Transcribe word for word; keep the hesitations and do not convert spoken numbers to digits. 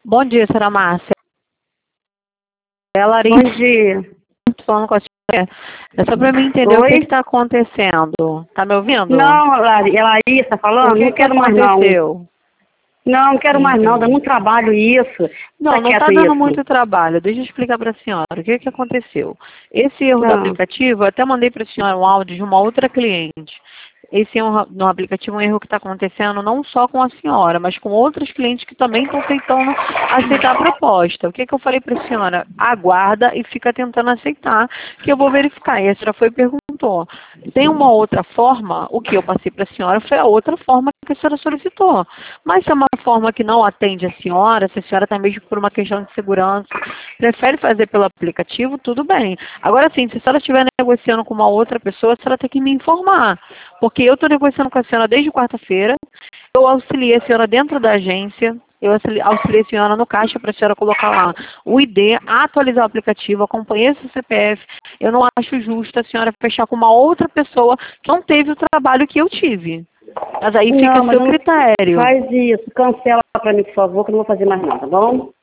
Bom dia, senhora Márcia. É a Bom Larissa dia. falando com a senhora. É só para mim entender Oi? o que está acontecendo. Tá me ouvindo? Não, Lari- é Larissa falando? O que Não que quero mais não. aconteceu? Não, não quero mais não, dá muito trabalho isso. Não, Tá não está quieto dando isso. muito trabalho. Deixa eu explicar para a senhora o que que aconteceu. Esse erro do Não. aplicativo, eu até mandei para a senhora um áudio de uma outra cliente. Esse erro no aplicativo é um erro que está acontecendo não só com a senhora, mas com outros clientes que também estão tentando aceitar a proposta. O que que eu falei para a senhora? Aguarda e fica tentando aceitar, que eu vou verificar. E a senhora foi e perguntou. Tem uma outra forma? O que eu passei para a senhora foi a outra forma que a senhora solicitou. Mas se é uma forma que não atende a senhora, se a senhora está mesmo por uma questão de segurança, prefere fazer pelo aplicativo, tudo bem. Agora sim, se a senhora estiver negociando com uma outra pessoa, a senhora tem que me informar. Porque eu estou negociando com a senhora desde quarta-feira, eu auxiliei a senhora dentro da agência, eu auxili- auxiliei a senhora no caixa para a senhora colocar lá o I D, atualizar o aplicativo, acompanhei esse C P F. Eu não acho justo a senhora fechar com uma outra pessoa que não teve o trabalho que eu tive. Mas aí fica Não, a mas seu não critério. faz isso. Cancela pra mim, por favor, que eu não vou fazer mais nada, tá bom?